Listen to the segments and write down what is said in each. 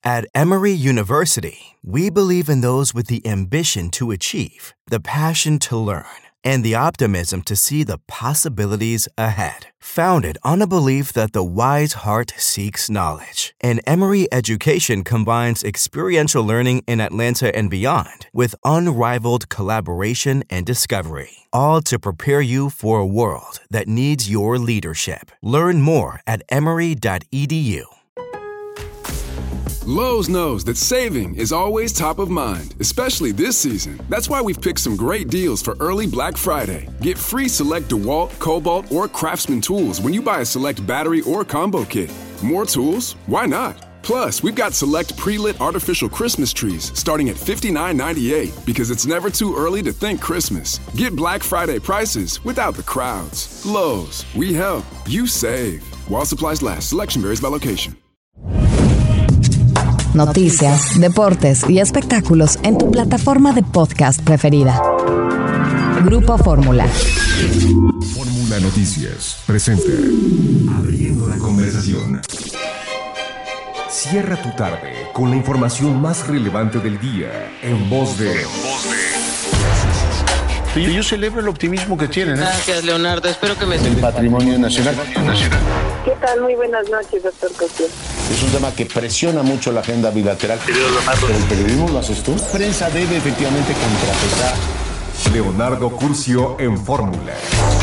At Emory University, we believe in those with the ambition to achieve, the passion to learn, and the optimism to see the possibilities ahead. Founded on a belief that the wise heart seeks knowledge, and Emory education combines experiential learning in Atlanta and beyond with unrivaled collaboration and discovery, all to prepare you for a world that needs your leadership. Learn more at emory.edu. Lowe's knows that saving is always top of mind, especially this season. That's why we've picked some great deals for early Black Friday. Get free select DeWalt, Cobalt, or Craftsman tools when you buy a select battery or combo kit. More tools? Why not? Plus, we've got select pre-lit artificial Christmas trees starting at $59.98 because it's never too early to think Christmas. Get Black Friday prices without the crowds. Lowe's, we help, you save. While supplies last, selection varies by location. Noticias, deportes y espectáculos en tu plataforma de podcast preferida. Grupo Fórmula. Fórmula Noticias presenta Abriendo la conversación. Cierra tu tarde con la información más relevante del día en voz de... Yo celebro el optimismo que tienen. Gracias, Leonardo. Espero que me... El patrimonio nacional. ¿Qué tal? Muy buenas noches, doctor Cosío. Es un tema que presiona mucho la agenda bilateral. Pero el periodismo lo haces tú. La prensa debe efectivamente contrapesar. Leonardo Curcio en Fórmula.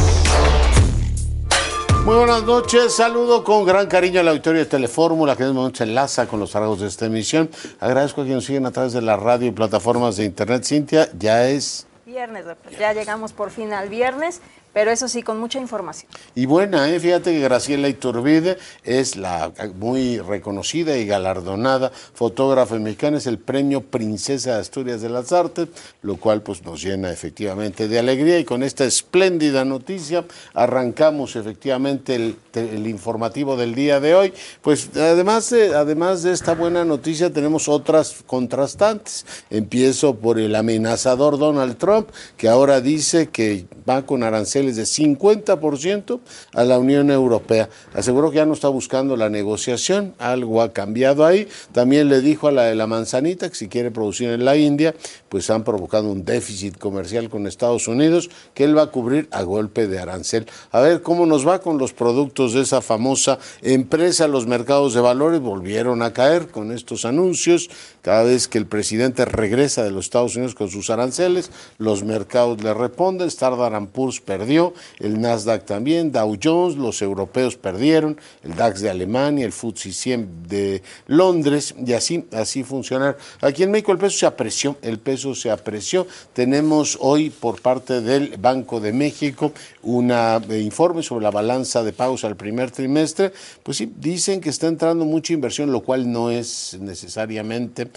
Muy buenas noches, saludo con gran cariño al auditorio de Telefórmula, que en este momento se enlaza con los cargos de esta emisión. Agradezco a quienes nos siguen a través de la radio y plataformas de internet. Cintia, ya es... Viernes, doctor. Ya llegamos por fin al viernes, pero eso sí, con mucha información. Y buena, fíjate que Graciela Iturbide es la muy reconocida y galardonada fotógrafa mexicana, es el premio Princesa de Asturias de las Artes, lo cual pues nos llena efectivamente de alegría, y con esta espléndida noticia arrancamos efectivamente el informativo del día de hoy. Pues además de esta buena noticia tenemos otras contrastantes. Empiezo por el amenazador Donald Trump, que ahora dice que va con aranceles de 50% a la Unión Europea. Aseguró que ya no está buscando la negociación, algo ha cambiado ahí. También le dijo a la de la manzanita que si quiere producir en la India, pues han provocado un déficit comercial con Estados Unidos que él va a cubrir a golpe de arancel. A ver cómo nos va con los productos de esa famosa empresa. Los mercados de valores volvieron a caer con estos anuncios. Cada vez que el presidente regresa de los Estados Unidos con sus aranceles, los mercados le responden. Standard & Poor's perdió, el Nasdaq también, Dow Jones, los europeos perdieron, el DAX de Alemania, el FTSE 100 de Londres, y así funcionaron. Aquí en México el peso se apreció. Tenemos hoy por parte del Banco de México un informe sobre la balanza de pagos al primer trimestre. Pues sí, dicen que está entrando mucha inversión, lo cual no es necesariamente,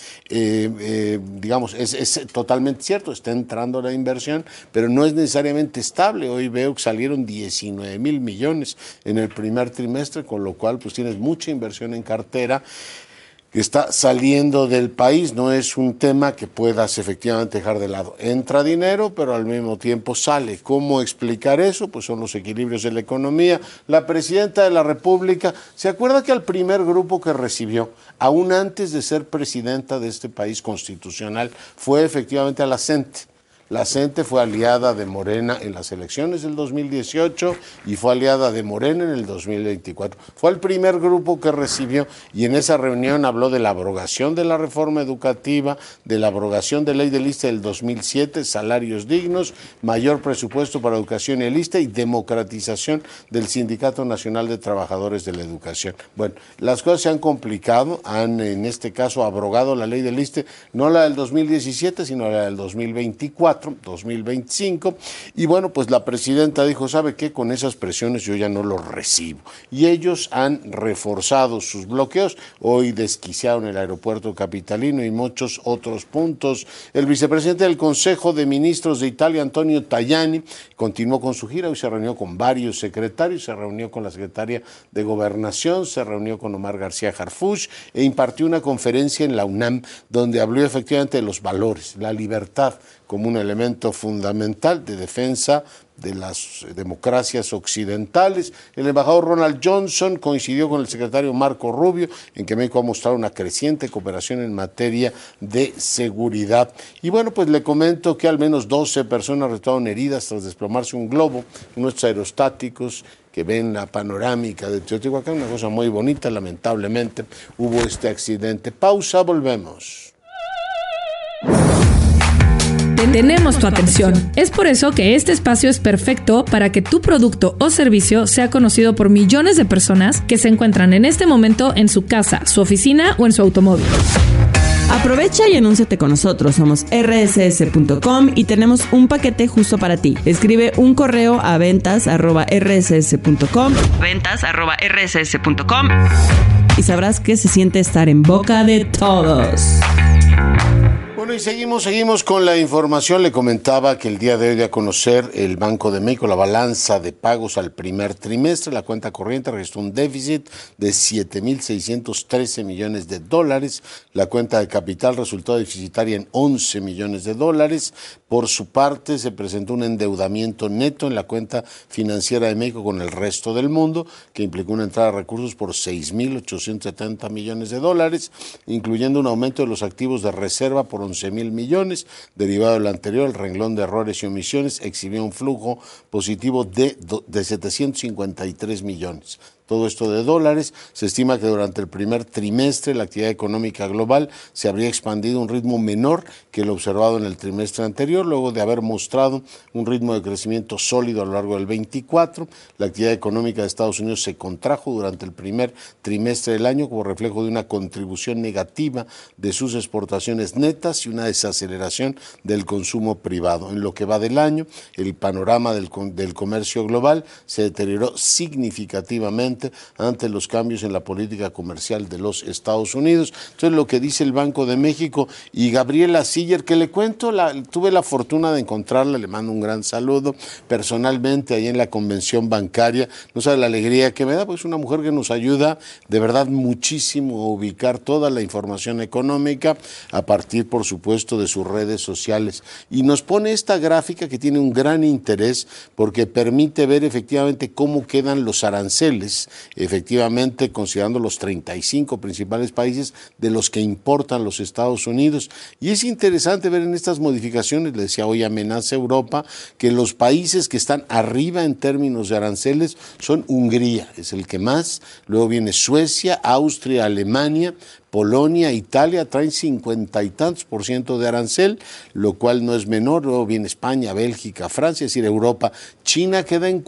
es totalmente cierto, está entrando la inversión, pero no es necesariamente estable. Hoy veo que salieron 19,000 millones en el primer trimestre, con lo cual pues tienes mucha inversión en cartera que está saliendo del país. No es un tema que puedas efectivamente dejar de lado. Entra dinero, pero al mismo tiempo sale. ¿Cómo explicar eso? Pues son los equilibrios de la economía. La presidenta de la República, ¿se acuerda que al primer grupo que recibió, aún antes de ser presidenta de este país constitucional, fue efectivamente a la CENTE? La CENTE fue aliada de Morena en las elecciones del 2018 y fue aliada de Morena en el 2024. Fue el primer grupo que recibió, y en esa reunión habló de la abrogación de la reforma educativa, de la abrogación de ley del ISSSTE del 2007, salarios dignos, mayor presupuesto para educación y el ISSSTE y democratización del Sindicato Nacional de Trabajadores de la Educación. Bueno, las cosas se han complicado, han en este caso abrogado la ley del ISSSTE, no la del 2017, sino la del 2024. 2025, y bueno, pues la presidenta dijo, ¿sabe qué? Con esas presiones yo ya no los recibo, y ellos han reforzado sus bloqueos. Hoy desquiciaron el aeropuerto capitalino y muchos otros puntos. El vicepresidente del Consejo de Ministros de Italia, Antonio Tajani, continuó con su gira. Hoy se reunió con varios secretarios, se reunió con la secretaria de Gobernación, se reunió con Omar García Harfuch e impartió una conferencia en la UNAM donde habló efectivamente de los valores, la libertad como un elemento fundamental de defensa de las democracias occidentales. El embajador Ronald Johnson coincidió con el secretario Marco Rubio en que México ha mostrado una creciente cooperación en materia de seguridad. Y bueno, pues le comento que al menos 12 personas resultaron heridas tras desplomarse un globo, unos aerostáticos que ven la panorámica de Teotihuacán, una cosa muy bonita. Lamentablemente hubo este accidente. Pausa, volvemos. Tenemos tu atención. Es por eso que este espacio es perfecto para que tu producto o servicio sea conocido por millones de personas que se encuentran en este momento en su casa, su oficina o en su automóvil. Aprovecha y anúnciate con nosotros. Somos rss.com y tenemos un paquete justo para ti. Escribe un correo a ventas@rss.com y sabrás qué se siente estar en boca de todos. Bueno, y seguimos con la información. Le comentaba que el día de hoy dio a conocer el Banco de México la balanza de pagos al primer trimestre. La cuenta corriente registró un déficit de $7,613 millones. La cuenta de capital resultó deficitaria en $11 millones. Por su parte, se presentó un endeudamiento neto en la cuenta financiera de México con el resto del mundo, que implicó una entrada de recursos por $6,870 millones, incluyendo un aumento de los activos de reserva por $11,000 millones. Derivado de lo anterior, el renglón de errores y omisiones exhibió un flujo positivo de 753 millones. Todo esto de dólares. Se estima que durante el primer trimestre la actividad económica global se habría expandido a un ritmo menor que el observado en el trimestre anterior, luego de haber mostrado un ritmo de crecimiento sólido a lo largo del 24. La actividad económica de Estados Unidos se contrajo durante el primer trimestre del año como reflejo de una contribución negativa de sus exportaciones netas y una desaceleración del consumo privado. En lo que va del año, el panorama del comercio global se deterioró significativamente ante los cambios en la política comercial de los Estados Unidos. Entonces, lo que dice el Banco de México, y Gabriela Siller, que le cuento, tuve la fortuna de encontrarla, le mando un gran saludo personalmente ahí en la convención bancaria. No sabe la alegría que me da, pues es una mujer que nos ayuda de verdad muchísimo a ubicar toda la información económica a partir, por supuesto, de sus redes sociales. Y nos pone esta gráfica que tiene un gran interés porque permite ver efectivamente cómo quedan los aranceles, efectivamente considerando los 35 principales países de los que importan los Estados Unidos. Y es interesante ver en estas modificaciones, le decía hoy Amenaza Europa, que los países que están arriba en términos de aranceles son Hungría, es el que más, luego viene Suecia, Austria, Alemania, Polonia, Italia, traen 50 y tantos % de arancel, lo cual no es menor. Luego viene España, Bélgica, Francia, es decir, Europa. China queda en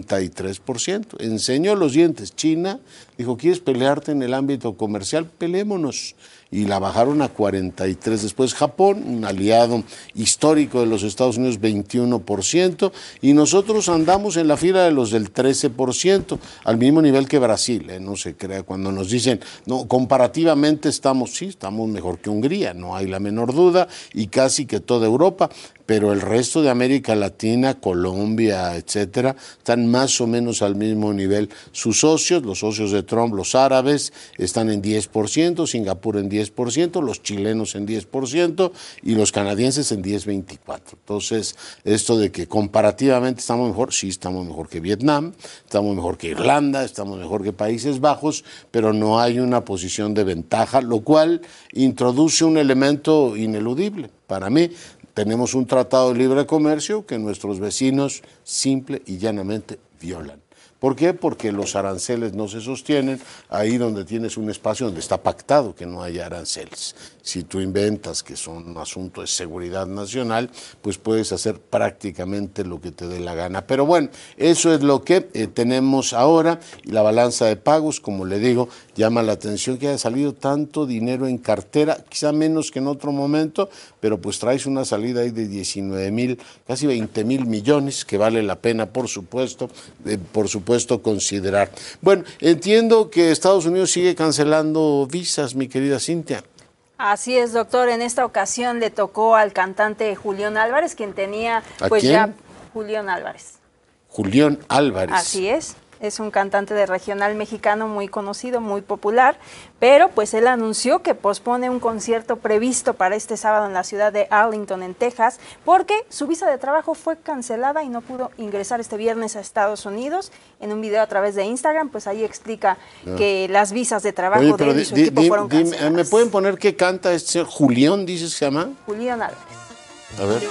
43%. Enseñó los dientes. China dijo, ¿quieres pelearte en el ámbito comercial? Peleémonos. Y la bajaron a 43%. Después Japón, un aliado histórico de los Estados Unidos, 21%. Y nosotros andamos en la fila de los del 13%, al mismo nivel que Brasil. No se crea cuando nos dicen, no, comparativamente estamos mejor que Hungría, no hay la menor duda, y casi que toda Europa. Pero el resto de América Latina, Colombia, etcétera, están más o menos al mismo nivel. Sus socios, los socios de Trump, los árabes, están en 10%, Singapur en 10%, los chilenos en 10% y los canadienses en 10,24%. Entonces, esto de que comparativamente estamos mejor, sí estamos mejor que Vietnam, estamos mejor que Irlanda, estamos mejor que Países Bajos, pero no hay una posición de ventaja, lo cual introduce un elemento ineludible. Para mí, tenemos un tratado de libre comercio que nuestros vecinos simple y llanamente violan. ¿Por qué? Porque los aranceles no se sostienen ahí donde tienes un espacio donde está pactado que no haya aranceles. Si tú inventas que son un asunto de seguridad nacional, pues puedes hacer prácticamente lo que te dé la gana. Pero bueno, eso es lo que tenemos ahora. Y la balanza de pagos, como le digo, llama la atención que haya salido tanto dinero en cartera, quizá menos que en otro momento, pero pues traes una salida ahí de 19,000, casi 20,000 millones, que vale la pena, por supuesto considerar. Bueno, entiendo que Estados Unidos sigue cancelando visas, mi querida Cintia. Así es, doctor. En esta ocasión le tocó al cantante Julián Álvarez, quien tenía, ¿A quién? ya Julián Álvarez. Julián Álvarez. Así es. Es un cantante de regional mexicano muy conocido, muy popular, pero pues él anunció que pospone un concierto previsto para este sábado en la ciudad de Arlington, en Texas, porque su visa de trabajo fue cancelada y no pudo ingresar este viernes a Estados Unidos. En un video a través de Instagram, pues ahí explica que las visas de trabajo de él y su equipo fueron canceladas. ¿Me pueden poner qué canta este señor? Julián, dices que se llama. Julián Álvarez. A ver.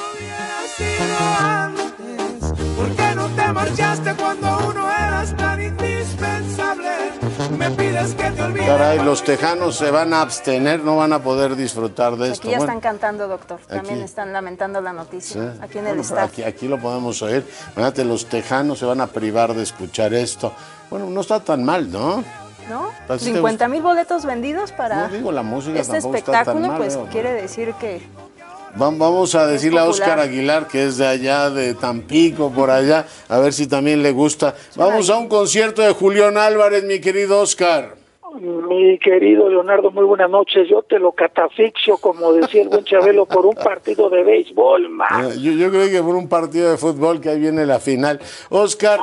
¿Por qué no te marchaste cuando uno eras tan indispensable? Me pides que te olvide. Caray, los tejanos se van a abstener, no van a poder disfrutar de esto. Aquí ya están cantando, doctor. También están lamentando la noticia. Sí. Aquí en el estado. Aquí lo podemos oír. Fíjate, los tejanos se van a privar de escuchar esto. Bueno, no está tan mal, ¿no? ¿No? 50,000 boletos vendidos para la música este espectáculo, está tan mal, pues quiere decir que... Vamos a decirle a Óscar Aguilar, que es de allá, de Tampico, por allá, a ver si también le gusta. Vamos a un concierto de Julián Álvarez, mi querido Óscar. Mi querido Leonardo, muy buenas noches. Yo te lo catafixio, como decía el buen Chabelo, por un partido de béisbol, man. Yo creo que por un partido de fútbol, que ahí viene la final. Óscar,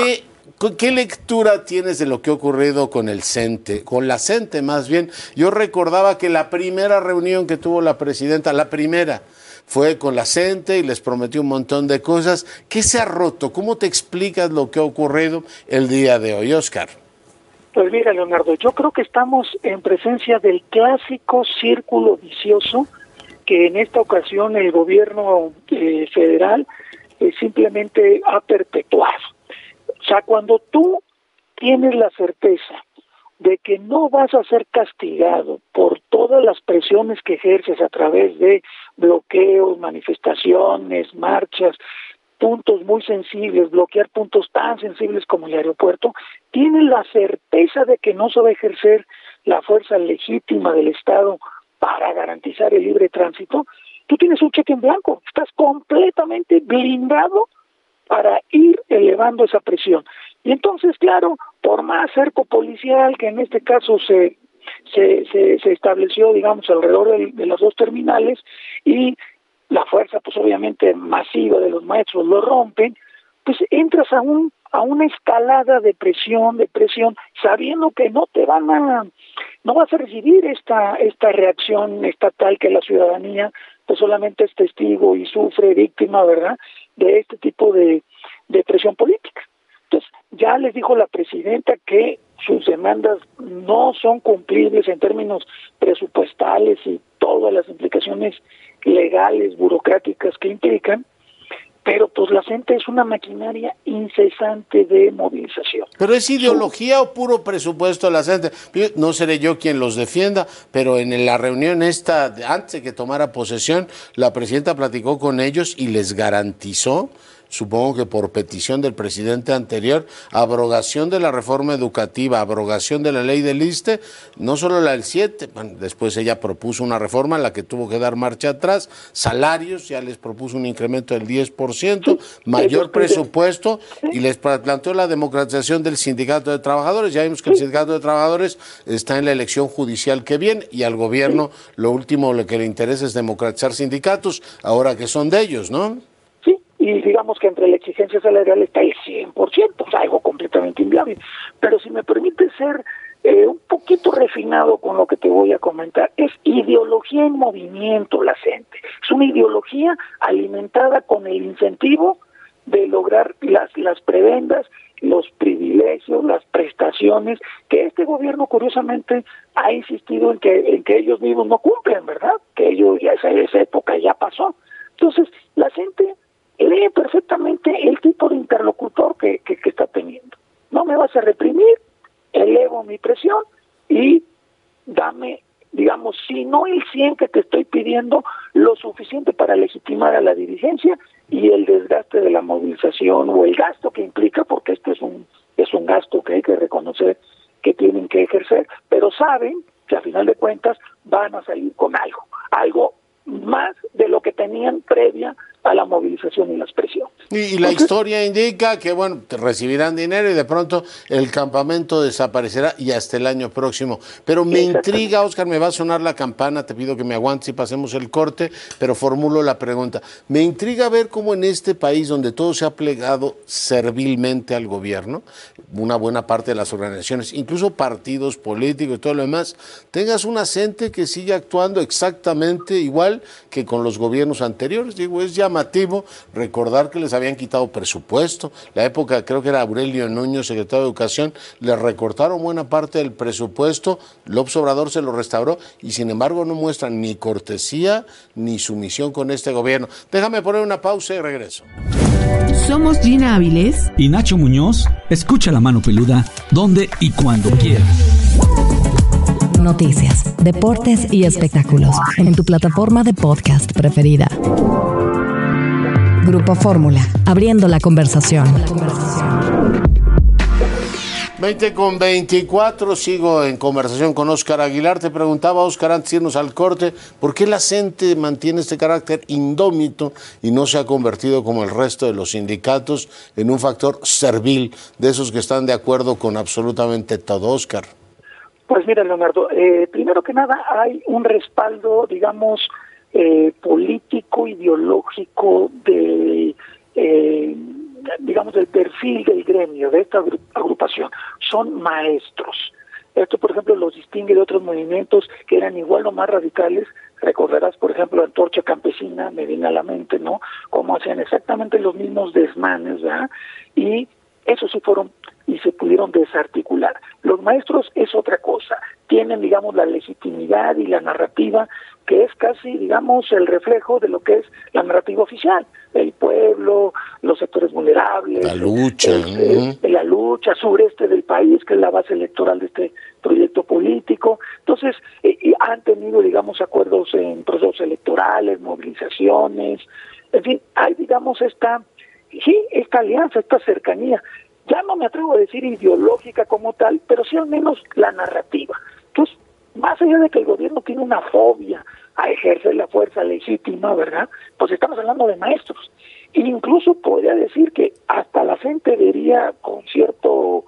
¿qué lectura tienes de lo que ha ocurrido con el CENTE? Con la CENTE, más bien. Yo recordaba que la primera reunión que tuvo la presidenta, fue con la CENTE y les prometió un montón de cosas. ¿Qué se ha roto? ¿Cómo te explicas lo que ha ocurrido el día de hoy, Óscar? Pues mira, Leonardo, yo creo que estamos en presencia del clásico círculo vicioso que en esta ocasión el gobierno federal simplemente ha perpetuado. O sea, cuando tú tienes la certeza de que no vas a ser castigado por todas las presiones que ejerces a través de bloqueos, manifestaciones, marchas, puntos muy sensibles, bloquear puntos tan sensibles como el aeropuerto, tienes la certeza de que no se va a ejercer la fuerza legítima del Estado para garantizar el libre tránsito, tú tienes un cheque en blanco, estás completamente blindado para ir elevando esa presión. Y entonces, claro, por más cerco policial, que en este caso se estableció, digamos, alrededor de las dos terminales, y la fuerza, pues obviamente masiva de los maestros lo rompen, pues entras a una escalada de presión, sabiendo que no vas a recibir esta reacción estatal, que la ciudadanía pues solamente es testigo y sufre, víctima, ¿verdad?, de este tipo de presión política. Entonces, ya les dijo la presidenta que sus demandas no son cumplibles en términos presupuestales y todas las implicaciones legales, burocráticas que implican, pero pues la CENTE es una maquinaria incesante de movilización. ¿Pero es ideología o puro presupuesto la CENTE? No seré yo quien los defienda, pero en la reunión esta, antes de que tomara posesión, la presidenta platicó con ellos y les garantizó, supongo que por petición del presidente anterior, abrogación de la reforma educativa, abrogación de la ley del ISSSTE, no solo la del 7, bueno, después ella propuso una reforma en la que tuvo que dar marcha atrás, salarios, ya les propuso un incremento del 10%, mayor presupuesto, y les planteó la democratización del sindicato de trabajadores. Ya vimos que el sindicato de trabajadores está en la elección judicial que viene, y al gobierno lo último que le interesa es democratizar sindicatos, ahora que son de ellos, ¿no? Y digamos que entre la exigencia salarial está el 100%, o sea, algo completamente inviable. Pero si me permite ser un poquito refinado con lo que te voy a comentar, es ideología en movimiento la CENTE. Es una ideología alimentada con el incentivo de lograr las prebendas, los privilegios, las prestaciones, que este gobierno curiosamente ha insistido en que ellos mismos no cumplen, ¿verdad? Que ellos ya esa época ya pasó. Entonces, la CENTE lee perfectamente el tipo de interlocutor que está teniendo. No me vas a reprimir, elevo mi presión y dame, digamos, si no el 100 que te estoy pidiendo, lo suficiente para legitimar a la dirigencia y el desgaste de la movilización o el gasto que implica, porque este es un gasto que hay que reconocer que tienen que ejercer, pero saben que a final de cuentas van a salir con algo más de lo que tenían previa a la movilización y las presiones. Y la historia indica que, bueno, te recibirán dinero y de pronto el campamento desaparecerá y hasta el año próximo. Pero me intriga, Óscar, me va a sonar la campana, te pido que me aguantes y pasemos el corte, pero formulo la pregunta. Me intriga ver cómo en este país donde todo se ha plegado servilmente al gobierno, una buena parte de las organizaciones, incluso partidos políticos y todo lo demás, tengas una gente que sigue actuando exactamente igual que con los gobiernos anteriores. Digo, es llamativo recordar que les habían quitado presupuesto. La época, creo que era Aurelio Nuño, secretario de Educación, le recortaron buena parte del presupuesto, López Obrador se lo restauró y sin embargo no muestran ni cortesía ni sumisión con este gobierno. Déjame poner una pausa y regreso. Somos Gina Áviles y Nacho Muñoz. Escucha La Mano Peluda donde y cuando quieras. Noticias, deportes y espectáculos en tu plataforma de podcast preferida. Grupo Fórmula, abriendo la conversación. 20:24, sigo en conversación con Óscar Aguilar. Te preguntaba, Óscar, antes de irnos al corte, ¿por qué la CENTE mantiene este carácter indómito y no se ha convertido como el resto de los sindicatos en un factor servil de esos que están de acuerdo con absolutamente todo, Óscar? Pues mira, Leonardo, primero que nada hay un respaldo, digamos, político, ideológico digamos, del perfil del gremio, de esta agrupación. Son maestros. Esto, por ejemplo, los distingue de otros movimientos que eran igual o más radicales. Recordarás, por ejemplo, Antorcha Campesina, me viene a la mente, ¿no? Cómo hacían exactamente los mismos desmanes, ¿verdad? Y esos sí fueron y se pudieron desarticular. Los maestros es otra cosa. Tienen, digamos, la legitimidad y la narrativa que es casi, digamos, el reflejo de lo que es la narrativa oficial. El pueblo, los sectores vulnerables, la lucha, la lucha sureste del país, que es la base electoral de este proyecto político. Entonces, han tenido, digamos, acuerdos en procesos electorales, movilizaciones, en fin, hay, digamos, esta alianza, esta cercanía. Ya no me atrevo a decir ideológica como tal, pero sí al menos la narrativa. Entonces, más allá de que el gobierno tiene una fobia a ejercer la fuerza legítima, ¿verdad? Pues estamos hablando de maestros. E incluso podría decir que hasta la gente vería con cierto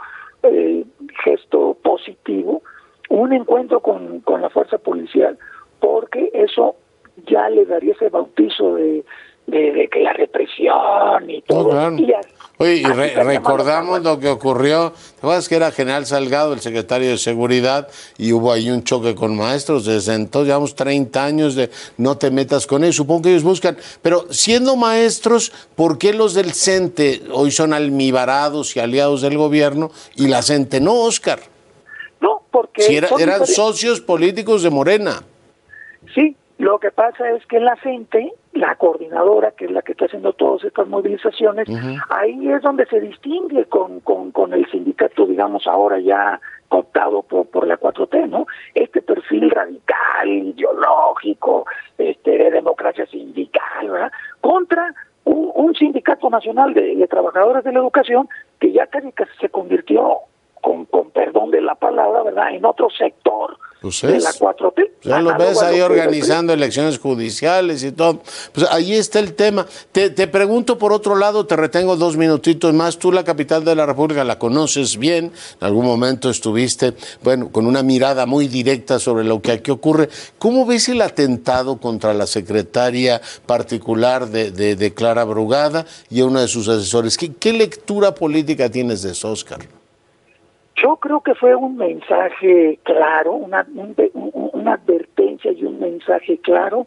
gesto positivo un encuentro con la fuerza policial, porque eso ya le daría ese bautizo de que la represión y todo. Claro. Oye, y recordamos lo que ocurrió. ¿Te acuerdas que era General Salgado, el secretario de Seguridad, y hubo ahí un choque con maestros? Desde entonces llevamos 30 años de no te metas con ellos. Supongo que ellos buscan. Pero siendo maestros, ¿por qué los del CENTE hoy son almibarados y aliados del gobierno y la CENTE no, Óscar? No, porque si eran socios políticos de Morena. Sí, lo que pasa es que la CENTE, la coordinadora, que es la que está haciendo todas estas movilizaciones, ahí es donde se distingue con el sindicato, digamos, ahora ya cooptado por la 4T, ¿no? Este perfil radical, ideológico, de democracia sindical, ¿verdad? Contra un sindicato nacional de trabajadores de la educación que ya casi se convirtió, con perdón de la palabra, ¿verdad?, en otro sector de la 4T. Ya lo ves ahí organizando elecciones judiciales y todo. Pues ahí está el tema. Te pregunto por otro lado, te retengo 2 minutitos más. Tú la capital de la República la conoces bien. En algún momento estuviste, bueno, con una mirada muy directa sobre lo que aquí ocurre. ¿Cómo ves el atentado contra la secretaria particular de Clara Brugada y a uno de sus asesores? ¿Qué lectura política tienes de eso, Óscar? Yo creo que fue un mensaje claro, una advertencia y un mensaje claro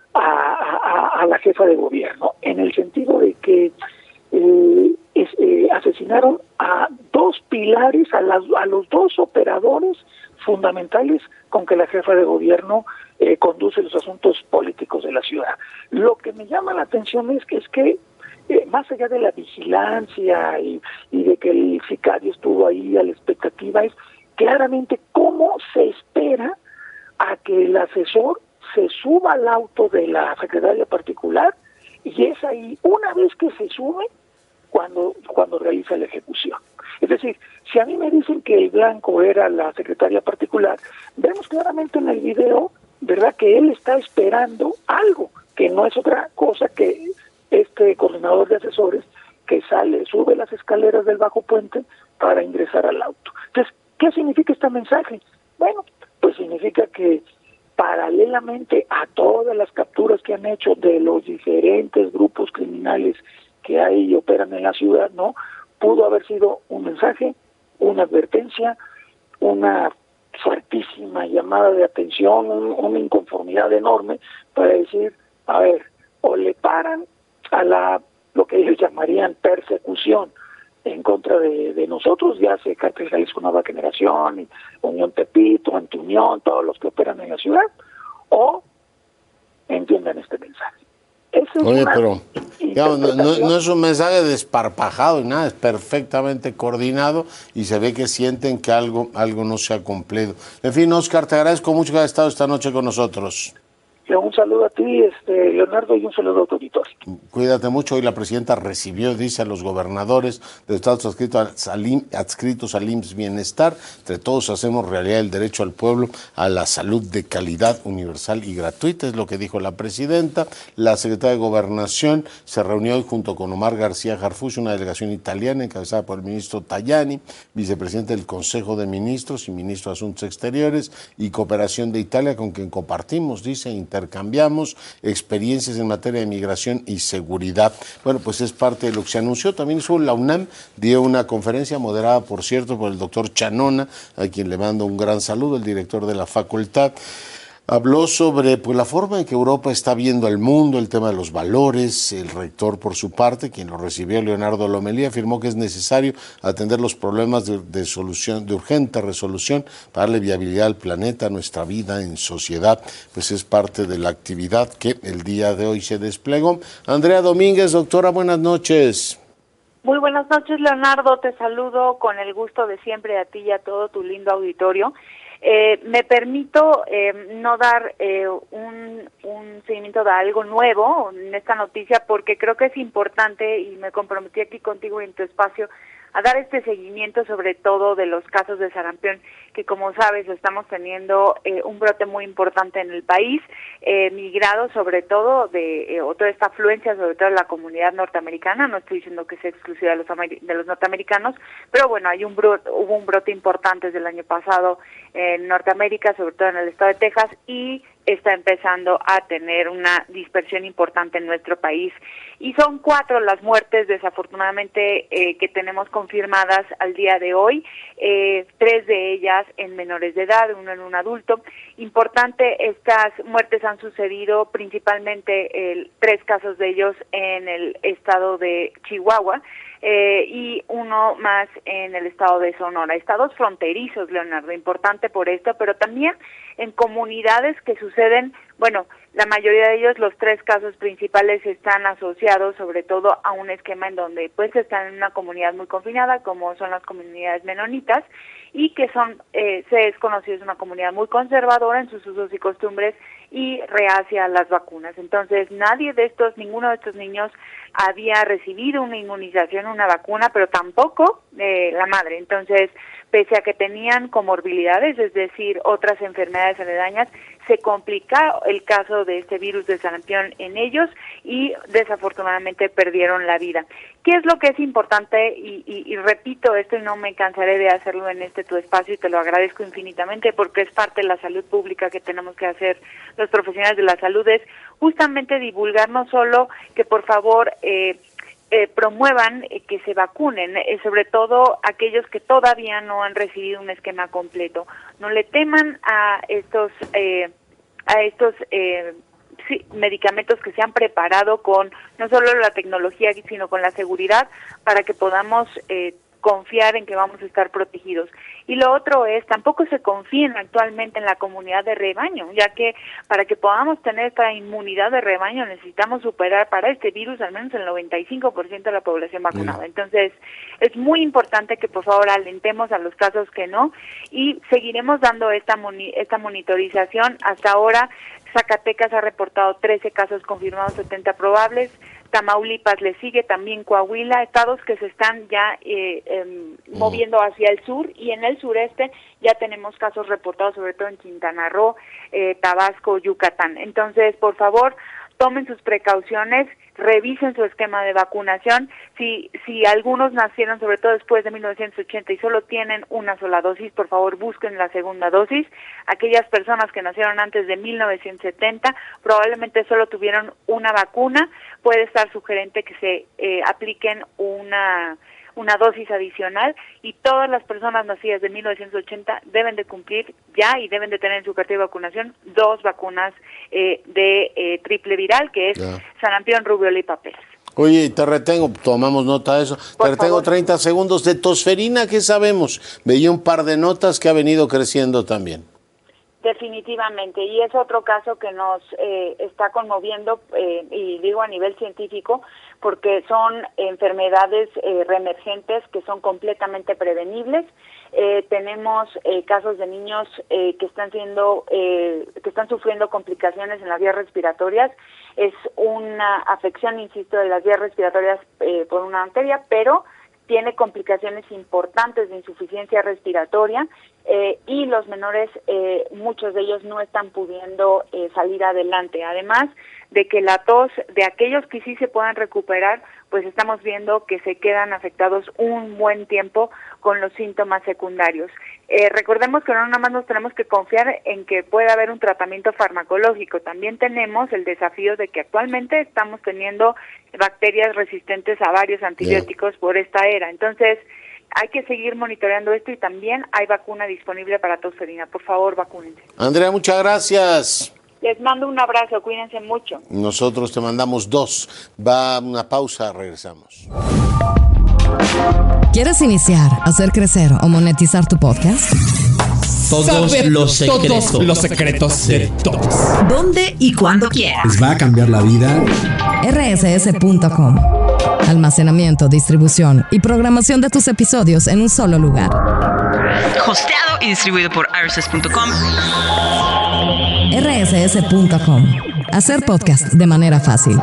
a la jefa de gobierno, en el sentido de que asesinaron a 2 pilares, a los 2 operadores fundamentales con que la jefa de gobierno conduce los asuntos políticos de la ciudad. Lo que me llama la atención es que más allá de la vigilancia y de que el sicario estuvo ahí a la expectativa, es claramente cómo se espera a que el asesor se suba al auto de la secretaria particular, y es ahí, una vez que se sube, cuando realiza la ejecución. Es decir, si a mí me dicen que el blanco era la secretaria particular, vemos claramente en el video, ¿verdad?, que él está esperando algo, que no es otra cosa que este coordinador de asesores que sube las escaleras del bajo puente para ingresar al auto. Entonces, ¿qué significa este mensaje? Bueno, pues significa que paralelamente a todas las capturas que han hecho de los diferentes grupos criminales que hay y operan en la ciudad, ¿no? Pudo haber sido un mensaje, una advertencia, una fuertísima llamada de atención, una inconformidad enorme para decir, a ver, o le paran a lo que ellos llamarían persecución en contra de nosotros, ya sea Cártel Jalisco Nueva Generación, Unión Tepito, Antiunión, todos los que operan en la ciudad, o entiendan este mensaje. Oye, pero digamos, no es un mensaje desparpajado y nada, es perfectamente coordinado y se ve que sienten que algo no se ha cumplido. En fin, Oscar, te agradezco mucho que hayas estado esta noche con nosotros. Un saludo a ti, Leonardo, y un saludo a tu auditorio. Cuídate mucho. Hoy la presidenta recibió, dice, a los gobernadores de estados adscritos al IMSS Bienestar. Entre todos hacemos realidad el derecho al pueblo a la salud de calidad, universal y gratuita, es lo que dijo la presidenta. La secretaria de Gobernación se reunió hoy junto con Omar García Harfuch, una delegación italiana encabezada por el ministro Tajani, vicepresidente del Consejo de Ministros y ministro de Asuntos Exteriores y Cooperación de Italia, con quien compartimos, dice, intercambiamos experiencias en materia de migración y seguridad. Bueno, pues es parte de lo que se anunció. También la UNAM dio una conferencia moderada, por cierto, por el doctor Chanona, a quien le mando un gran saludo, el director de la facultad. Habló sobre la forma en que Europa está viendo el mundo, el tema de los valores. El rector, por su parte, quien lo recibió, Leonardo Lomelí, afirmó que es necesario atender los problemas de urgente resolución para darle viabilidad al planeta, a nuestra vida en sociedad. Pues es parte de la actividad que el día de hoy se desplegó. Andrea Domínguez, doctora, buenas noches. Muy buenas noches, Leonardo. Te saludo con el gusto de siempre a ti y a todo tu lindo auditorio. Me permito no dar un seguimiento de algo nuevo en esta noticia porque creo que es importante y me comprometí aquí contigo en tu espacio a dar este seguimiento sobre todo de los casos de sarampión que, como sabes, estamos teniendo un brote muy importante en el país, migrado sobre todo o toda esta afluencia sobre todo de la comunidad norteamericana. No estoy diciendo que sea exclusiva de los norteamericanos, pero bueno, hubo un brote importante desde el año pasado en Norteamérica, sobre todo en el estado de Texas, y está empezando a tener una dispersión importante en nuestro país. Y son 4 las muertes, desafortunadamente, que tenemos confirmadas al día de hoy, 3 de ellas en menores de edad, 1 en un adulto. Importante, estas muertes han sucedido principalmente 3 casos de ellos en el estado de Chihuahua, y 1 más en el estado de Sonora. Estados fronterizos, Leonardo, importante por esto, pero también en comunidades que suceden, bueno, la mayoría de ellos, los 3 casos principales están asociados sobre todo a un esquema en donde pues están en una comunidad muy confinada, como son las comunidades menonitas, y que se es conocido, es una comunidad muy conservadora en sus usos y costumbres y reacia a las vacunas. Entonces, ninguno de estos niños había recibido una inmunización, una vacuna, pero tampoco la madre. Entonces, pese a que tenían comorbilidades, es decir, otras enfermedades aledañas, se complica el caso de este virus de sarampión en ellos y desafortunadamente perdieron la vida. ¿Qué es lo que es importante? Y repito esto y no me cansaré de hacerlo en tu espacio y te lo agradezco infinitamente porque es parte de la salud pública que tenemos que hacer los profesionales de la salud, es justamente divulgar no solo que por favor promuevan que se vacunen, sobre todo aquellos que todavía no han recibido un esquema completo. No le teman a estos medicamentos que se han preparado con no solo la tecnología, sino con la seguridad para que podamos confiar en que vamos a estar protegidos. Y lo otro es, tampoco se confíen actualmente en la comunidad de rebaño, ya que para que podamos tener esta inmunidad de rebaño necesitamos superar para este virus al menos el 95% de la población vacunada. Entonces, es muy importante que por favor alentemos a los casos que no y seguiremos dando esta monitorización. Hasta ahora, Zacatecas ha reportado 13 casos confirmados, 70 probables. Tamaulipas le sigue, también Coahuila, estados que se están ya moviendo hacia el sur, y en el sureste ya tenemos casos reportados, sobre todo en Quintana Roo, Tabasco, Yucatán. Entonces, por favor, tomen sus precauciones, revisen su esquema de vacunación. Si algunos nacieron sobre todo después de 1980 y solo tienen una sola dosis, por favor busquen la segunda dosis. Aquellas personas que nacieron antes de 1970 probablemente solo tuvieron una vacuna. Puede estar sugerente que se apliquen una dosis adicional, y todas las personas nacidas de 1980 deben de cumplir ya y deben de tener en su cartilla de vacunación 2 vacunas de triple viral, que es sarampión, rubiola y paperas. Oye, te retengo, tomamos nota de eso. Te retengo 30 segundos. De tosferina, ¿qué sabemos? Veía un par de notas que ha venido creciendo también. Definitivamente, y es otro caso que nos está conmoviendo, y digo a nivel científico, porque son enfermedades reemergentes que son completamente prevenibles. Tenemos casos de niños que están sufriendo complicaciones en las vías respiratorias. Es una afección, insisto, de las vías respiratorias por una bacteria, pero tiene complicaciones importantes de insuficiencia respiratoria, y los menores, muchos de ellos no están pudiendo salir adelante. Además de que la tos de aquellos que sí se puedan recuperar, pues estamos viendo que se quedan afectados un buen tiempo con los síntomas secundarios. Recordemos que no nada más nos tenemos que confiar en que pueda haber un tratamiento farmacológico, también tenemos el desafío de que actualmente estamos teniendo bacterias resistentes a varios antibióticos por esta era. Entonces, hay que seguir monitoreando esto, y también hay vacuna disponible para tosferina. Por favor, vacúnense. Andrea, muchas gracias. Les mando un abrazo, cuídense mucho. Nosotros te mandamos 2. Va una pausa, regresamos. ¿Quieres iniciar, hacer crecer o monetizar tu podcast? Todos los secretos de todos. ¿Dónde y cuándo quieras? ¿Les va a cambiar la vida? rss.com. Almacenamiento, distribución y programación de tus episodios en un solo lugar. Hosteado y distribuido por rss.com. rss.com. Hacer podcast de manera fácil.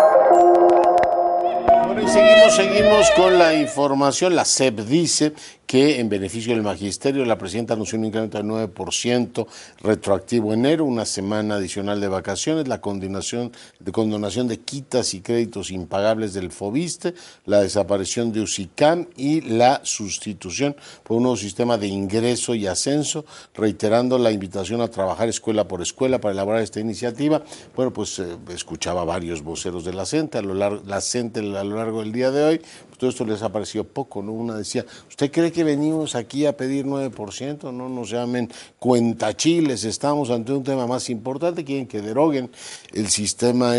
Bueno, y seguimos con la información. La SEP dice que en beneficio del magisterio la presidenta anunció un incremento del 9% retroactivo enero, una semana adicional de vacaciones, la condonación de quitas y créditos impagables del FOBISTE, la desaparición de USICAM y la sustitución por un nuevo sistema de ingreso y ascenso, reiterando la invitación a trabajar escuela por escuela para elaborar esta iniciativa. Bueno, pues escuchaba varios voceros de la CENTE a lo largo del día de hoy. Todo esto les ha parecido poco, ¿no? Una decía, ¿usted cree que venimos aquí a pedir 9%? No nos llamen cuentachiles, estamos ante un tema más importante, quieren que deroguen el sistema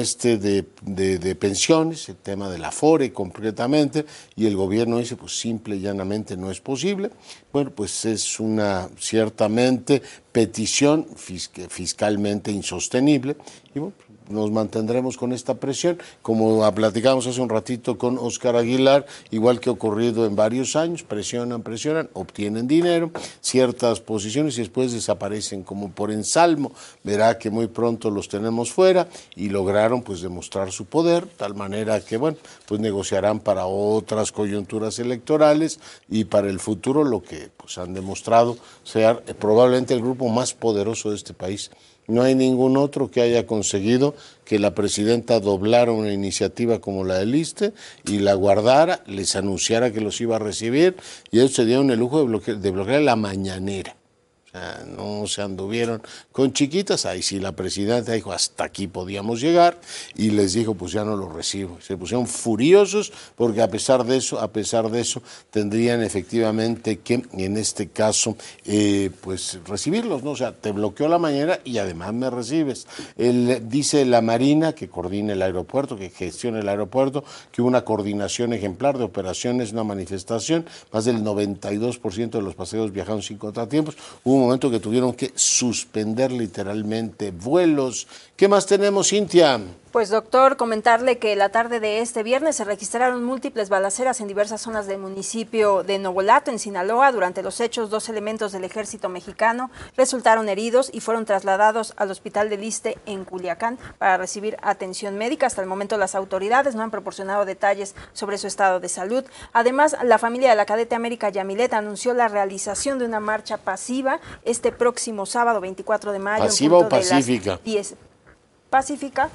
de pensiones, el tema de la Afore concretamente, y el gobierno dice, pues simple y llanamente no es posible. Bueno, pues es una ciertamente petición fiscalmente insostenible, y bueno, nos mantendremos con esta presión, como platicamos hace un ratito con Óscar Aguilar, igual que ha ocurrido en varios años, presionan, obtienen dinero, ciertas posiciones y después desaparecen como por ensalmo. Verá que muy pronto los tenemos fuera y lograron pues demostrar su poder, tal manera que bueno, pues negociarán para otras coyunturas electorales y para el futuro lo que pues han demostrado ser probablemente el grupo más poderoso de este país. No hay ningún otro que haya conseguido que la presidenta doblara una iniciativa como la del ISSSTE y la guardara, les anunciara que los iba a recibir, y ellos se dieron el lujo de bloquear la mañanera. O sea, no se anduvieron con chiquitas. Ahí sí la presidenta dijo hasta aquí podíamos llegar y les dijo pues ya no lo recibo. Se pusieron furiosos porque a pesar de eso tendrían efectivamente que en este caso pues recibirlos, ¿no? O sea, te bloqueó la mañana y además me recibes. Dice la Marina, que coordina el aeropuerto, que gestiona el aeropuerto, que hubo una coordinación ejemplar de operaciones, una manifestación, más del 92% de los pasajeros viajaron sin contratiempos. Hubo un momento que tuvieron que suspender literalmente vuelos. ¿Qué más tenemos, Cintia? Pues doctor, comentarle que la tarde de este viernes se registraron múltiples balaceras en diversas zonas del municipio de Novolato, en Sinaloa. Durante los hechos, 2 elementos del ejército mexicano resultaron heridos y fueron trasladados al hospital del ISSSTE en Culiacán para recibir atención médica. Hasta el momento las autoridades no han proporcionado detalles sobre su estado de salud. Además, la familia de la cadete América Yamilet anunció la realización de una marcha pasiva este próximo sábado 24 de mayo. ¿Pasiva o pacífica? pasiva,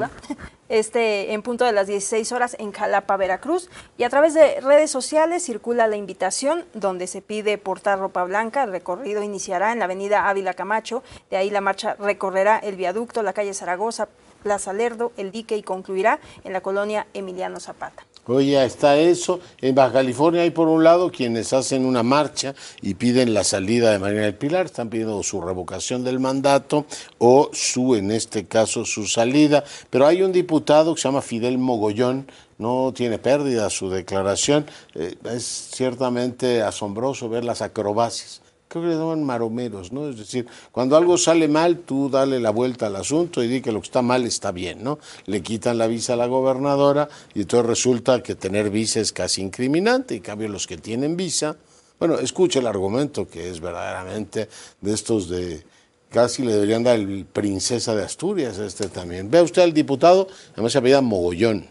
en punto de las 16 horas en Jalapa, Veracruz. Y a través de redes sociales circula la invitación donde se pide portar ropa blanca. El recorrido iniciará en la avenida Ávila Camacho, de ahí la marcha recorrerá el viaducto, la calle Zaragoza, Plaza Lerdo, el Dique y concluirá en la colonia Emiliano Zapata. Oye, está eso. En Baja California hay por un lado quienes hacen una marcha y piden la salida de Marina del Pilar, están pidiendo su revocación del mandato o en este caso, su salida. Pero hay un diputado que se llama Fidel Mogollón, no tiene pérdida su declaración. Es ciertamente asombroso ver las acrobacias. Creo que le llaman maromeros, ¿no? Es decir, cuando algo sale mal, tú dale la vuelta al asunto y di que lo que está mal está bien, ¿no? Le quitan la visa a la gobernadora y entonces resulta que tener visa es casi incriminante. En cambio, los que tienen visa, bueno, escucha el argumento que es verdaderamente de estos de... Casi le deberían dar el princesa de Asturias también. Vea usted al diputado, además se apellida Mogollón.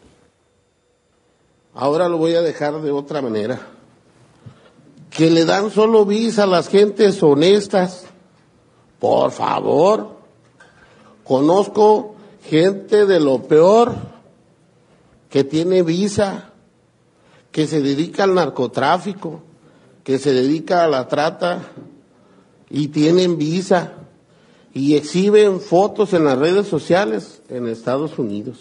Ahora lo voy a dejar de otra manera. Que le dan solo visa a las gentes honestas. Por favor. Conozco gente de lo peor que tiene visa, que se dedica al narcotráfico, que se dedica a la trata y tienen visa y exhiben fotos en las redes sociales en Estados Unidos.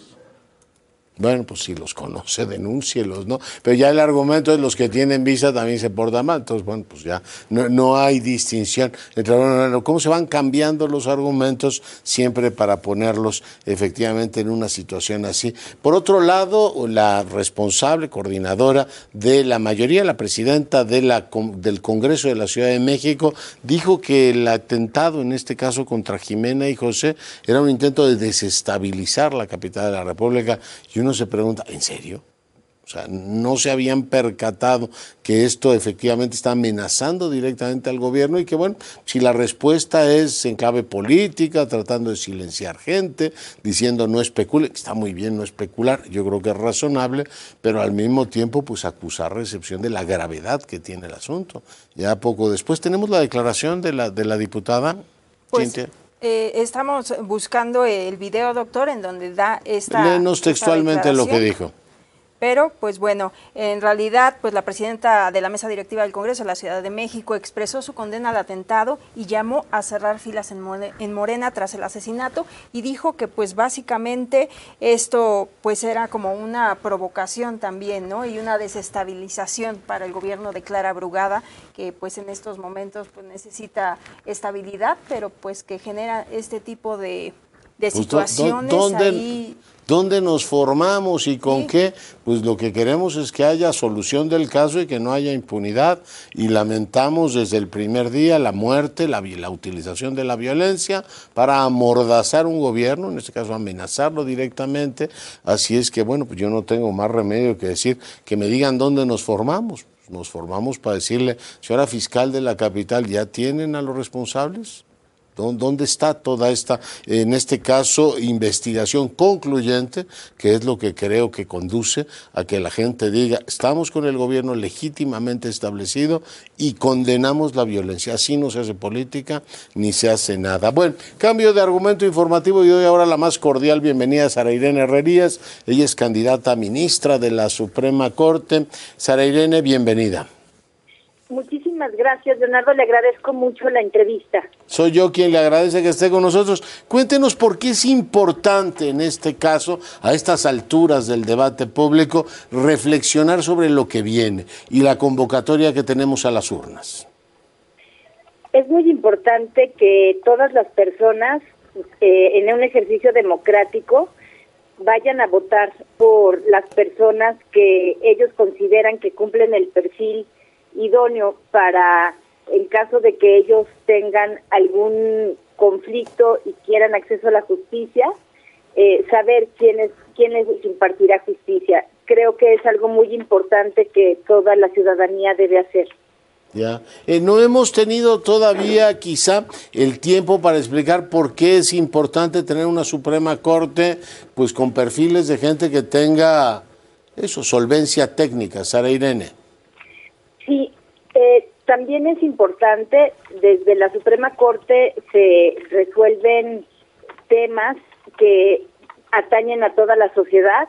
Bueno, pues si los conoce, denúncielos, ¿no? Pero ya el argumento es los que tienen visa también se portan mal. Entonces, bueno, pues ya no hay distinción entre cómo se van cambiando los argumentos siempre para ponerlos efectivamente en una situación así. Por otro lado, la responsable, coordinadora de la mayoría, la presidenta del Congreso de la Ciudad de México, dijo que el atentado, en este caso contra Jimena y José, era un intento de desestabilizar la capital de la República. Y uno se pregunta, ¿en serio? O sea, no se habían percatado que esto efectivamente está amenazando directamente al gobierno y que, bueno, si la respuesta es en clave política, tratando de silenciar gente, diciendo no especule, que está muy bien no especular, yo creo que es razonable, pero al mismo tiempo, pues acusar recepción de la gravedad que tiene el asunto. Ya poco después tenemos la declaración de la diputada. Pues, Cintia. Estamos buscando el video, doctor, en donde da esta... Léenos textualmente lo que dijo. Pero, pues bueno, en realidad, pues la presidenta de la mesa directiva del Congreso de la Ciudad de México expresó su condena al atentado y llamó a cerrar filas en Morena tras el asesinato y dijo que pues básicamente esto pues era como una provocación también, ¿no? Y una desestabilización para el gobierno de Clara Brugada, que pues en estos momentos pues necesita estabilidad, pero pues que genera este tipo de situaciones ahí. ¿Dónde nos formamos y con qué? Pues lo que queremos es que haya solución del caso y que no haya impunidad. Y lamentamos desde el primer día la muerte, la utilización de la violencia para amordazar un gobierno, en este caso amenazarlo directamente. Así es que, bueno, pues yo no tengo más remedio que decir que me digan dónde nos formamos. Nos formamos para decirle, señora fiscal de la capital, ¿ya tienen a los responsables? ¿Dónde está toda esta, en este caso, investigación concluyente, que es lo que creo que conduce a que la gente diga, estamos con el gobierno legítimamente establecido y condenamos la violencia? Así no se hace política ni se hace nada. Bueno, cambio de argumento informativo y doy ahora la más cordial bienvenida a Sara Irene Herrerías. Ella es candidata a ministra de la Suprema Corte. Sara Irene, bienvenida. Muchísimas gracias, Leonardo, le agradezco mucho la entrevista. Soy yo quien le agradece que esté con nosotros. Cuéntenos por qué es importante en este caso, a estas alturas del debate público, reflexionar sobre lo que viene y la convocatoria que tenemos a las urnas. Es muy importante que todas las personas en un ejercicio democrático vayan a votar por las personas que ellos consideran que cumplen el perfil idóneo para, en caso de que ellos tengan algún conflicto y quieran acceso a la justicia, saber quién les impartirá justicia. Creo que es algo muy importante que toda la ciudadanía debe hacer. Ya, no hemos tenido todavía quizá el tiempo para explicar por qué es importante tener una Suprema Corte pues con perfiles de gente que tenga solvencia técnica. Sara Irene. Sí, también es importante, desde la Suprema Corte se resuelven temas que atañen a toda la sociedad.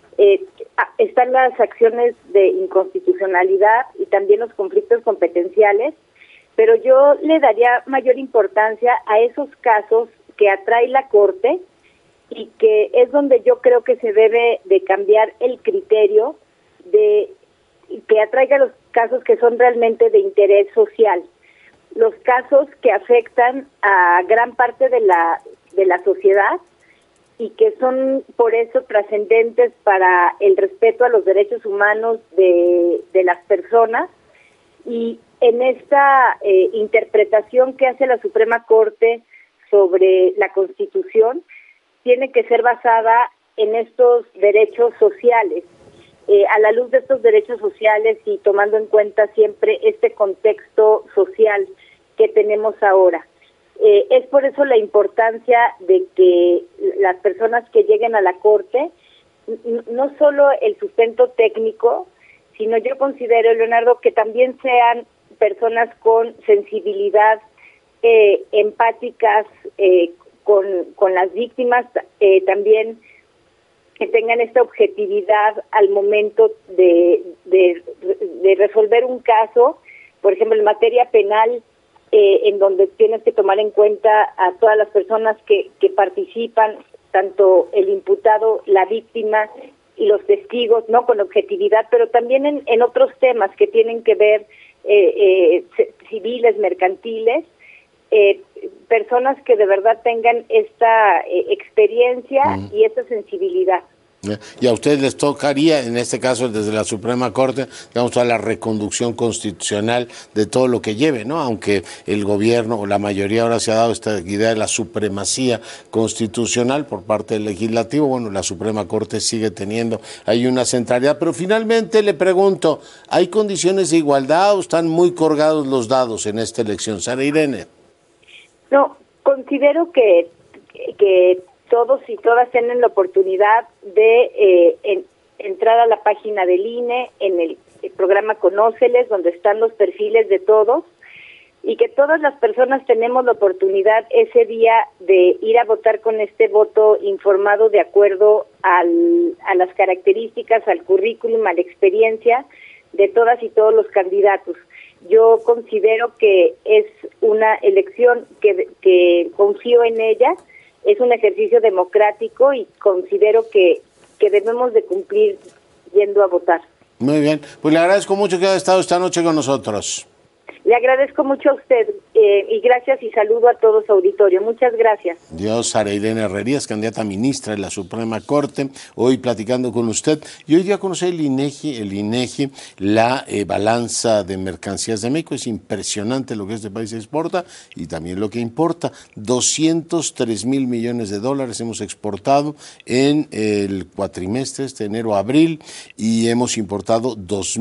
Están las acciones de inconstitucionalidad y también los conflictos competenciales, pero yo le daría mayor importancia a esos casos que atrae la Corte y que es donde yo creo que se debe de cambiar el criterio de que atraiga los casos que son realmente de interés social, los casos que afectan a gran parte de la sociedad y que son por eso trascendentes para el respeto a los derechos humanos de las personas. Y en esta interpretación que hace la Suprema Corte sobre la Constitución, tiene que ser basada en estos derechos sociales. A la luz de estos derechos sociales y tomando en cuenta siempre este contexto social que tenemos ahora. Es por eso la importancia de que las personas que lleguen a la Corte, no solo el sustento técnico, sino yo considero, Leonardo, que también sean personas con sensibilidad, empáticas con las víctimas, también que tengan esta objetividad al momento de resolver un caso, por ejemplo, en materia penal, en donde tienes que tomar en cuenta a todas las personas que participan, tanto el imputado, la víctima y los testigos, ¿no? Con objetividad, pero también en otros temas que tienen que ver civiles, mercantiles, personas que de verdad tengan esta experiencia y esta sensibilidad. Y a ustedes les tocaría, en este caso desde la Suprema Corte, digamos, toda la reconducción constitucional de todo lo que lleve, ¿no? Aunque el gobierno o la mayoría ahora se ha dado esta idea de la supremacía constitucional por parte del legislativo, bueno, la Suprema Corte sigue teniendo ahí una centralidad. Pero finalmente le pregunto, ¿hay condiciones de igualdad o están muy colgados los dados en esta elección? Sara Irene. No, considero que todos y todas tienen la oportunidad de entrar a la página del INE, en el programa Conóceles, donde están los perfiles de todos, y que todas las personas tenemos la oportunidad ese día de ir a votar con este voto informado de acuerdo a las características, al currículum, a la experiencia de todas y todos los candidatos. Yo considero que es una elección que confío en ella. Es un ejercicio democrático y considero que debemos de cumplir yendo a votar. Muy bien, pues le agradezco mucho que haya estado esta noche con nosotros. Le agradezco mucho a usted y gracias y saludo a todo su auditorio. Muchas gracias. Dios, Sara Irene Herrerías, candidata a ministra de la Suprema Corte, hoy platicando con usted. Y hoy dio a conocer el INEGI, la balanza de mercancías de México. Es impresionante lo que este país exporta y también lo que importa. 203,000 millones de dólares hemos exportado en el cuatrimestre, enero a abril, y hemos importado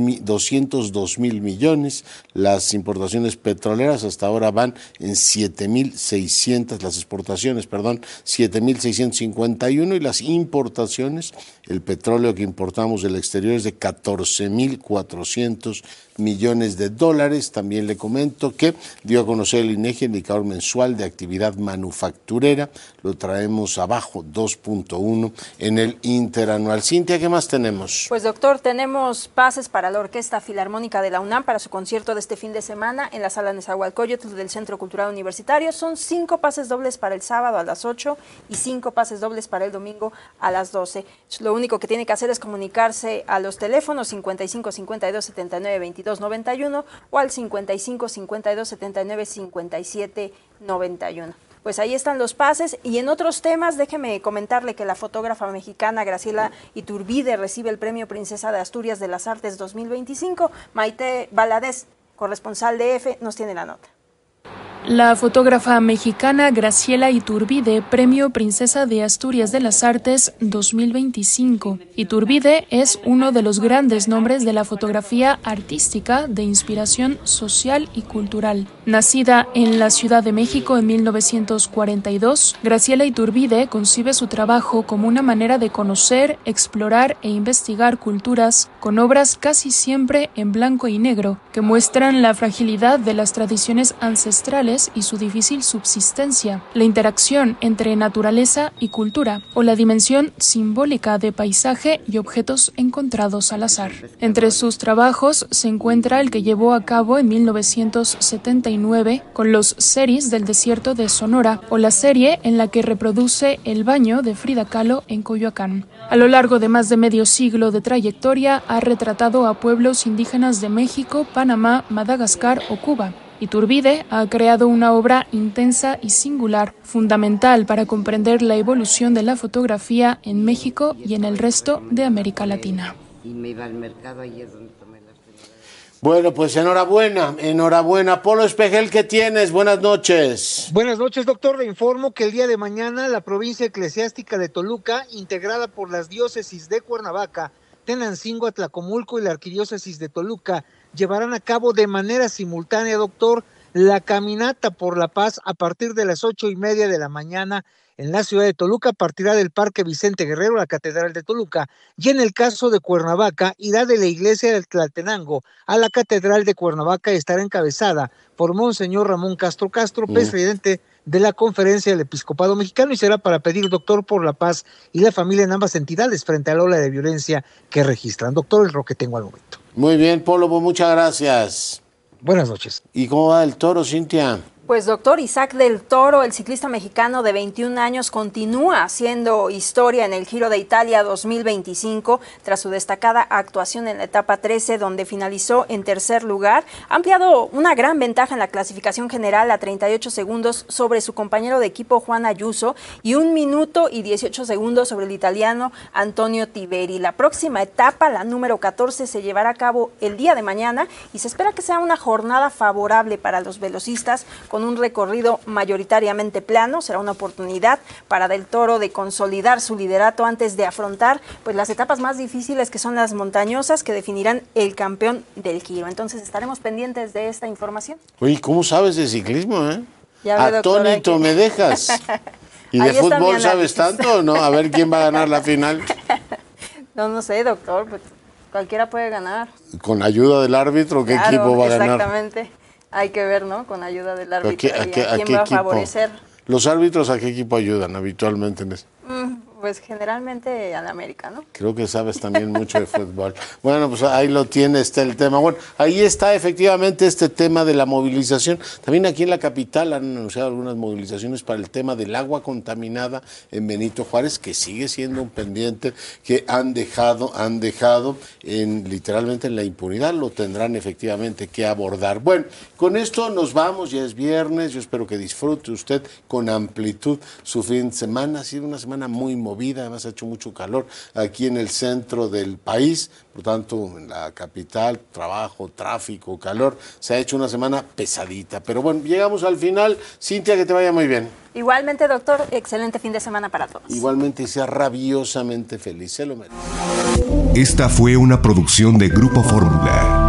202,000 millones. Las importaciones petroleras hasta ahora van en 7,600, las exportaciones, perdón, 7,651, y las importaciones, el petróleo que importamos del exterior es de 14,400 millones de dólares. También le comento que dio a conocer el INEGI indicador mensual de actividad manufacturera, lo traemos abajo, 2.1 en el interanual. Cintia, ¿qué más tenemos? Pues doctor, tenemos pases para la Orquesta Filarmónica de la UNAM para su concierto de este fin de semana en la Sala Nezahualcóyotl del Centro Cultural Universitario. Son 5 pases dobles para el sábado a las 8 y 5 pases dobles para el domingo a las 12. Lo único que tiene que hacer es comunicarse a los teléfonos 55 52 79 22 91 o al 55 52 79 57 91. Pues ahí están los pases. Y en otros temas, déjeme comentarle que la fotógrafa mexicana Graciela Iturbide recibe el Premio Princesa de Asturias de las Artes 2025. Maite Valadez, corresponsal de EFE, nos tiene la nota. La fotógrafa mexicana Graciela Iturbide, Premio Princesa de Asturias de las Artes 2025. Iturbide es uno de los grandes nombres de la fotografía artística de inspiración social y cultural. Nacida en la Ciudad de México en 1942, Graciela Iturbide concibe su trabajo como una manera de conocer, explorar e investigar culturas con obras casi siempre en blanco y negro, que muestran la fragilidad de las tradiciones ancestrales animales y su difícil subsistencia, la interacción entre naturaleza y cultura, o la dimensión simbólica de paisaje y objetos encontrados al azar. Entre sus trabajos se encuentra el que llevó a cabo en 1979 con los seris del desierto de Sonora, o la serie en la que reproduce el baño de Frida Kahlo en Coyoacán. A lo largo de más de medio siglo de trayectoria ha retratado a pueblos indígenas de México, Panamá, Madagascar o Cuba. Iturbide ha creado una obra intensa y singular, fundamental para comprender la evolución de la fotografía en México y en el resto de América Latina. Bueno, pues enhorabuena. Polo Espejel, ¿qué tienes? Buenas noches. Buenas noches, doctor. Le informo que el día de mañana la provincia eclesiástica de Toluca, integrada por las diócesis de Cuernavaca, Tenancingo, Atlacomulco y la arquidiócesis de Toluca, llevarán a cabo de manera simultánea, doctor, la caminata por la paz a partir de las 8:30 de la mañana en la ciudad de Toluca. Partirá del Parque Vicente Guerrero, la Catedral de Toluca, y en el caso de Cuernavaca, irá de la iglesia del Tlaltenango a la Catedral de Cuernavaca y estará encabezada por Monseñor Ramón Castro, presidente de la Conferencia del Episcopado Mexicano, y será para pedir, doctor, por la paz y la familia en ambas entidades frente a la ola de violencia que registran. Doctor, es lo que tengo al momento. Muy bien, Polo, pues muchas gracias. Buenas noches. ¿Y cómo va el toro, Cintia? Pues doctor Isaac del Toro, el ciclista mexicano de 21 años, continúa haciendo historia en el Giro de Italia 2025 tras su destacada actuación en la etapa 13, donde finalizó en tercer lugar. Ha ampliado una gran ventaja en la clasificación general a 38 segundos sobre su compañero de equipo Juan Ayuso y 1 minuto y 18 segundos sobre el italiano Antonio Tiberi. La próxima etapa, la número 14, se llevará a cabo el día de mañana y se espera que sea una jornada favorable para los velocistas con un recorrido mayoritariamente plano. Será una oportunidad para Del Toro de consolidar su liderato antes de afrontar pues las etapas más difíciles, que son las montañosas, que definirán el campeón del Giro. Entonces estaremos pendientes de esta información. Oye, ¿cómo sabes de ciclismo, Ya ve, doctor, atónito me dejas. ¿Y de fútbol sabes tanto o no? A ver quién va a ganar la final. No sé, doctor, pues cualquiera puede ganar. ¿Con ayuda del árbitro qué equipo va a ganar? Exactamente. Hay que ver, ¿no? Con ayuda del árbitro. ¿A qué quién va a equipo? favorecer? ¿Los árbitros a qué equipo ayudan habitualmente en eso? Pues generalmente al América, ¿no? Creo que sabes también mucho de fútbol. Bueno, pues ahí lo tiene, está el tema. Bueno, ahí está efectivamente este tema de la movilización. También aquí en la capital han anunciado algunas movilizaciones para el tema del agua contaminada en Benito Juárez, que sigue siendo un pendiente que han dejado literalmente en la impunidad. Lo tendrán efectivamente que abordar. Bueno, con esto nos vamos, ya es viernes. Yo espero que disfrute usted con amplitud su fin de semana. Ha sido una semana muy movida, además ha hecho mucho calor aquí en el centro del país, por tanto en la capital, trabajo, tráfico, calor, se ha hecho una semana pesadita, pero bueno, llegamos al final. Cintia, que te vaya muy bien. Igualmente, doctor, excelente fin de semana para todos. Igualmente, y sea rabiosamente feliz, se lo merece. Esta fue una producción de Grupo Fórmula.